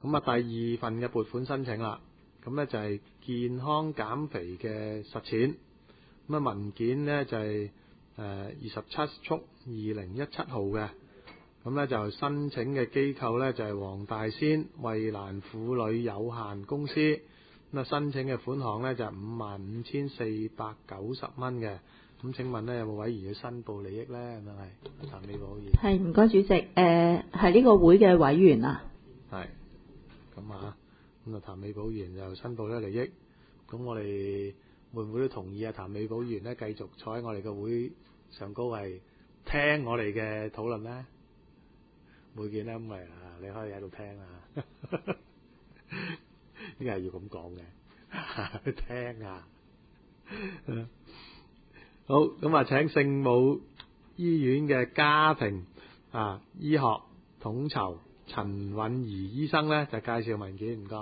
咁啊，第二份嘅撥款申請啦，咁呢就係健康減肥嘅實踐。咁啊，文件呢就係27/2017號嘅。咁呢就申請嘅機構呢就係黃大仙衛蘭婦女有限公司。咁啊，申請嘅款項呢就係55,490蚊嘅。咁請問呢，有冇委員要申報利益呢？咁樣係譚美寶議員。 係，唔該主席。係呢個會嘅委員啊。 係。咁啊，譚美寶議員就申報咗利益。咁我哋會唔會都同意啊？譚美寶議員呢繼續坐喺我哋嘅會上高係聽我哋嘅討論呢？每件呢咁咪你可以喺度聽啊。呢個係要咁講嘅，聽啊。好，咁啊，請聖母醫院嘅家庭醫學統籌陳允儀醫生咧就介紹文件，唔該。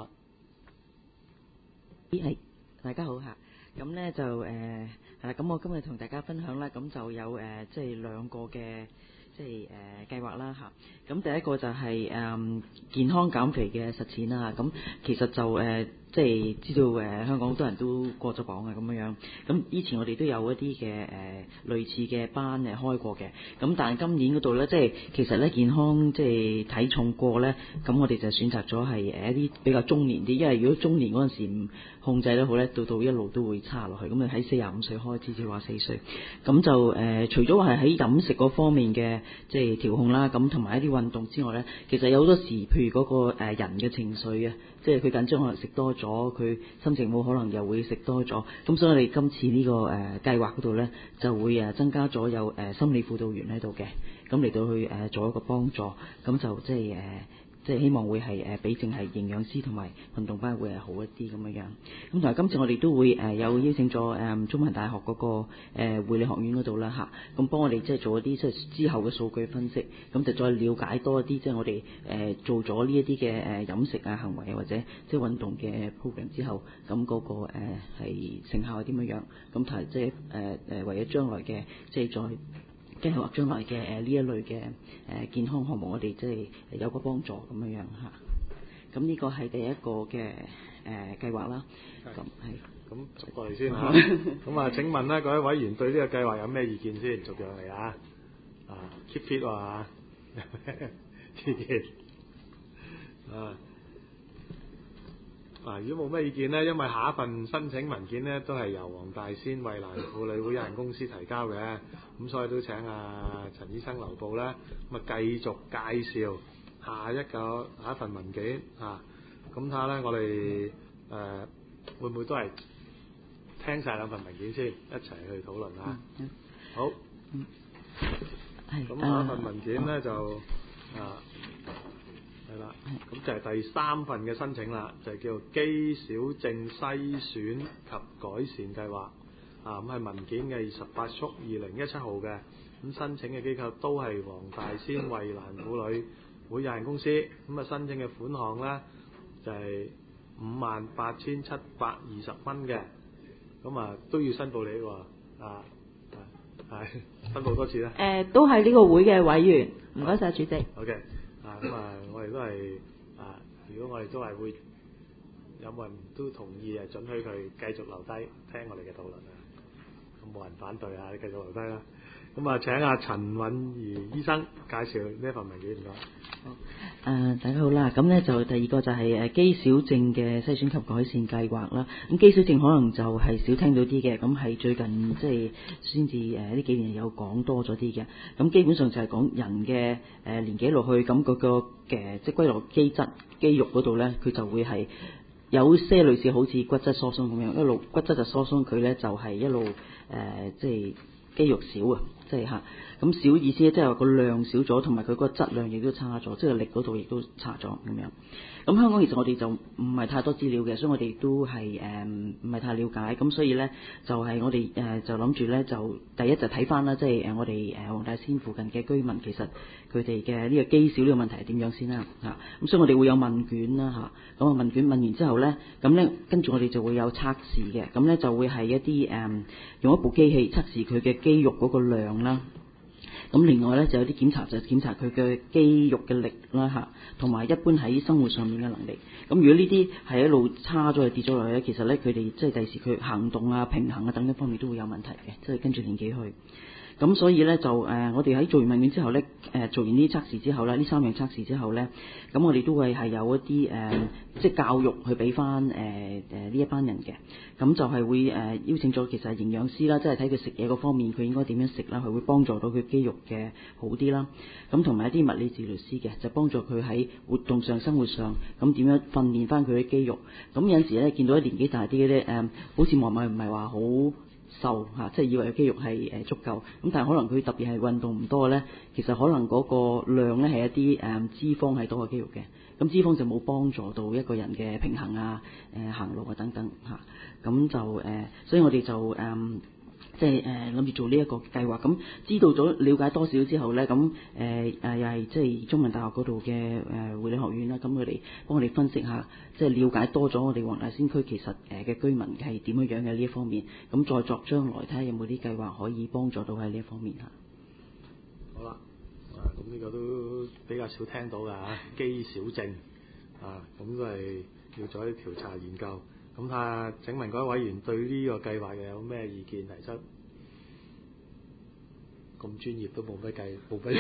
係，大家好嚇。咁咧就咁我今日同大家分享啦，咁就有即係兩個嘅即係計劃啦嚇。咁第一個就係健康減肥嘅實踐啦。咁其實就即係知道香港好多人都過咗磅啊咁樣。咁以前我哋都有一啲嘅類似嘅班開過嘅。咁但係今年嗰度咧，即係其實咧健康即係體重過咧，咁我哋就選擇咗係一啲比較中年啲，因為如果中年嗰陣時唔控制得好咧，到一路都會差落去。咁啊喺45歲開始至話4歲，咁就除咗話係喺飲食嗰方面嘅即係調控啦，咁同埋一啲運動之外咧，其實有好多時，譬如嗰個人嘅情緒啊，即係佢緊張可能食多咗，佢心情冇可能又會食多咗。咁所以我哋今次呢個計劃嗰度咧，就會增加咗有心理輔導員喺度嘅，咁嚟到去做一個幫助，咁就即係即係希望會係比淨係營養師同埋運動班會係好一啲咁樣。咁同埋今次我哋都會有邀請咗中文大學嗰個護理學院嗰度啦嚇，咁幫我哋即係做一啲即係之後嘅數據分析，咁就再了解多一啲即係我哋做咗呢一啲嘅飲食啊行為啊或者即係運動嘅 program 之後，咁嗰個係成效係點樣，咁同埋即係為咗將來嘅即係再計劃將來嘅呢一類嘅健康項目，我哋即係有個幫助咁樣嚇。咁呢個係第一個嘅計劃啦。咁係。 咁逐個嚟先嚇。咁啊，請問咧各位委員對呢個計劃有咩意見先？逐樣嚟啊。keep fit 啊。意見。如果冇咩意見呢，因為下一份申請文件呢都係由黃大仙衛蘭婦女會有限公司提交嘅，咁所以都請陳醫生留步啦。咁啊繼續介紹下一份文件咁睇下咧，我哋會唔會都係聽晒兩份文件先，一齊去討論啊？好。咁下一份文件咧就係啦，咁就係第三份嘅申請啦，就係叫肌少症篩選及改善計劃。咁係文件嘅28/2017號嘅，咁申請嘅機構都係黃大仙衛蘭婦女會有限公司。咁啊申請嘅款項咧就係58,720蚊嘅，咁啊都要申報你喎。係申報多次啦。 都係呢個會嘅委員，唔該晒主席。 OK。咁我哋都係如果我哋都係會有冇人都同意准許佢繼續留低聽我哋嘅討論啊？咁冇人反對你繼續留低啦。咁請陳允儀醫生介紹呢份文件，唔該。 大家好啦，咁咧就第二個就係肌少症嘅篩選及改善計劃啦。咁肌少症可能就係少聽到啲嘅，咁係最近即係先至呢幾年有講多咗啲嘅。咁基本上就係講人嘅年紀落去，咁嗰個嘅即係歸落肌肉嗰度咧，佢就會係有些類似好似骨質疏鬆咁樣，一路骨質就疏鬆，佢咧就係一路即係肌肉少啊，即係嚇。咁少意思即係話個量少咗，同埋佢個質量亦都差咗，即係力嗰度亦都差咗咁樣。咁香港其實我哋就唔係太多資料嘅，所以我哋都係唔係太了解。咁所以咧就係我哋就諗住咧就第一就睇翻啦，即係我哋黃大仙附近嘅居民其實佢哋嘅呢個肌少呢個問題係點樣先啦嚇。咁所以我哋會有問卷啦嚇。咁問卷問完之後咧，咁咧跟住我哋就會有測試嘅。咁咧就會係一啲用一部機器測試佢嘅肌肉嗰個量啦。 咁另外咧就有啲檢查就檢查佢嘅肌肉嘅力啦嚇，同埋一般喺生活上面嘅能力。咁如果呢啲係一路差咗跌咗落去咧，其實咧佢哋即係第時佢行動啊、平衡啊等等方面都會有問題嘅，即係跟住年紀去。咁所以咧就我哋喺做完問卷之後咧，做完呢啲測試之後咧，呢3樣測試之後咧，咁我哋都會係有一啲即係教育去俾翻呢一班人嘅。咁就係會邀請咗其實係營養師啦，即係睇佢食嘢嗰方面佢應該點樣食啦，佢會幫助到佢肌肉嘅好啲啦。咁同埋一啲物理治療師嘅，就幫助佢喺活動上、生活上咁點樣訓練翻佢嘅肌肉。咁有陣時咧見到年紀大啲嘅咧好似望埋唔係話好瘦嚇，即係以為佢肌肉係足夠，咁但係可能佢特別係運動唔多咧，其實可能嗰個量咧係一啲脂肪係多過肌肉嘅，咁脂肪就冇幫助到一個人嘅平衡啊、行路啊等等嚇，咁就所以我哋就即係諗住做呢一個計劃，咁知道咗了解多少之後咧，咁又係即係中文大學嗰度嘅護理學院啦，咁佢哋幫我哋分析下，即係了解多咗我哋黃大仙區其實嘅居民係點樣樣嘅呢一方面，咁再作將來睇下有冇啲計劃可以幫助到喺呢一方面嚇。 好啦，咁呢個都比較少聽到㗎嚇，肌少症咁都係要做一啲調查研究。咁睇下，請問各位委員對呢個計劃有咩意見提出？咁專業都冇乜計，冇乜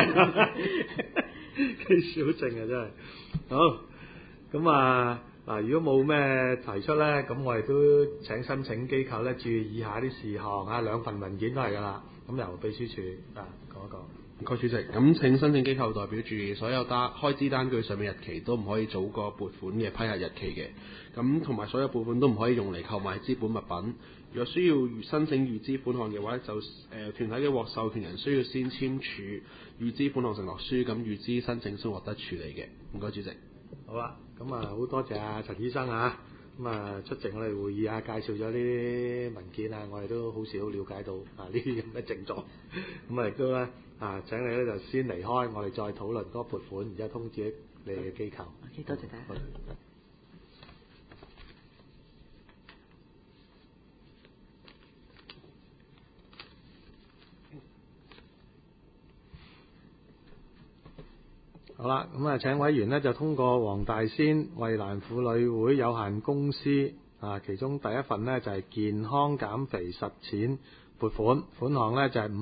提肌少症啊，真係好。咁嗱，如果冇咩提出咧，咁我哋都請申請機構咧注意以下啲事項啊，2份文件都係㗎啦。咁由秘書處講一講。 唔該主席，咁請申請機構代表注意，所有開支單據上面日期都唔可以早過撥款嘅批核日期嘅，咁同埋所有撥款都唔可以用嚟購買資本物品。如果需要申請預支款項嘅話，就團體嘅獲授權人需要先簽署預支款項承諾書，咁預支申請先獲得處理嘅。唔該主席。 好啦，咁好多謝陳醫生咁出席我哋會議介紹咗呢啲文件我哋都好少了解到呢啲咁嘅症狀，咁亦都咧請你咧就先離開，我哋再討論嗰個撥款，然之後通知你嘅機構。 OK， 多謝大家。 好啦，咁請委員呢就通過黃大仙衛蘭婦女會有限公司其中第一份呢就係健康減肥實踐撥款，款項呢就係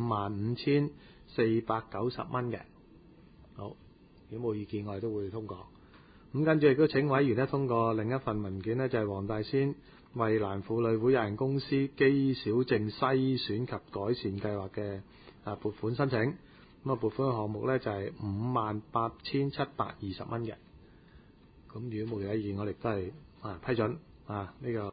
55,490蚊嘅。好，如果冇意見我哋都會通過。咁跟住亦都請委員呢通過另一份文件呢，就係黃大仙衛蘭婦女會有限公司肌少症篩選及改善計劃嘅撥款申請。咁撥款嘅項目咧就係58,720蚊嘅。咁如果冇意見，我哋都係批准呢個。